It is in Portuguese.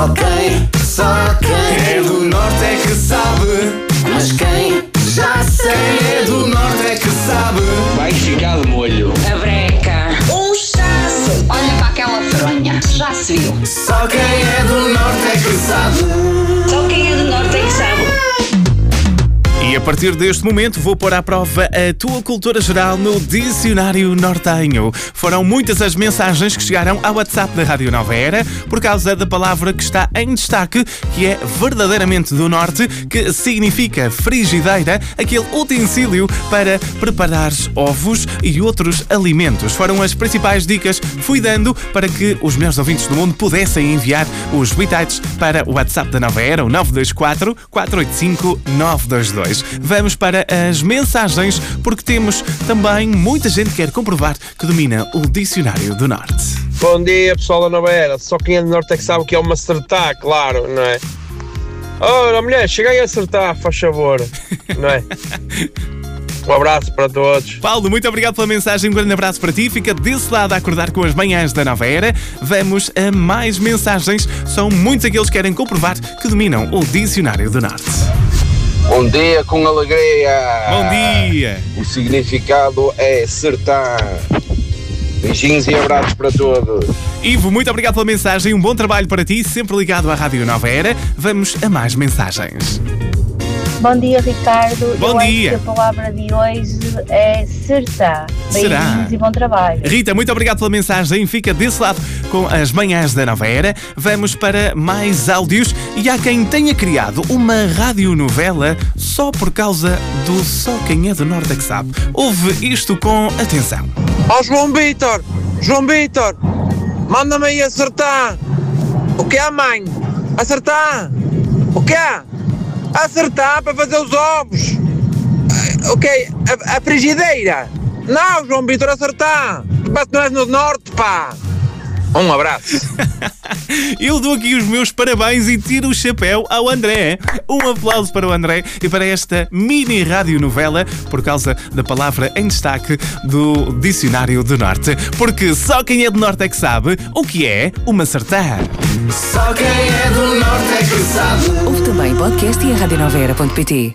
Só quem é do norte é que sabe. Mas quem já sei, quem é do norte é que sabe. Vai ficar de molho. A breca. Um chasso. Olha para aquela fronha. Já se viu. Só quem é do norte é que sabe. Só quem é do norte é que sabe. E a partir deste momento vou pôr à prova a tua cultura geral no Dicionário Nortenho. Foram muitas as mensagens que chegaram ao WhatsApp da Rádio Nova Era por causa da palavra que está em destaque, que é verdadeiramente do norte, que significa frigideira, aquele utensílio para preparar ovos e outros alimentos. Foram as principais dicas que fui dando para que os meus ouvintes do mundo pudessem enviar os bitites para o WhatsApp da Nova Era, o 924 485 922. Vamos para as mensagens, porque temos também muita gente que quer comprovar que domina o Dicionário do Norte. Bom dia, pessoal da Nova Era. Só quem é do Norte é que sabe o que é uma acertar, claro, não é? Ora, mulher, cheguei a acertar, faz favor, não é? Um abraço para todos. Paulo, muito obrigado pela mensagem, um grande abraço para ti. Fica desse lado a acordar com as manhãs da Nova Era. Vamos a mais mensagens. São muitos aqueles que querem comprovar que dominam o Dicionário do Norte. Bom dia com alegria. Bom dia. O significado é acertar. Beijinhos e abraços para todos. Ivo, muito obrigado pela mensagem, um bom trabalho para ti, sempre ligado à Rádio Nova Era. Vamos a mais mensagens. Bom dia, Ricardo. Bom dia. Acho que a palavra de hoje é acertar. Beijinhos e bom trabalho. Rita, muito obrigado pela mensagem. Fica desse lado com as manhãs da Nova Era. Vamos para mais áudios. E há quem tenha criado uma radionovela só por causa do Só Quem é do Norte é que sabe. Ouve isto com atenção. Ó João Vitor, manda-me aí acertar. O que é, mãe? Acertar. O que é? Acertar para fazer os ovos. Ok, a frigideira. Não, João Vitor, acertar. Mas não és no norte, pá. Um abraço. Eu dou aqui os meus parabéns e tiro o chapéu ao André. Um aplauso para o André e para esta mini radionovela por causa da palavra em destaque do Dicionário do Norte. Porque só quem é do Norte é que sabe o que é uma acertar. Só quem é do norte é que sabe. Ouve também podcast e a radionovaera.pt.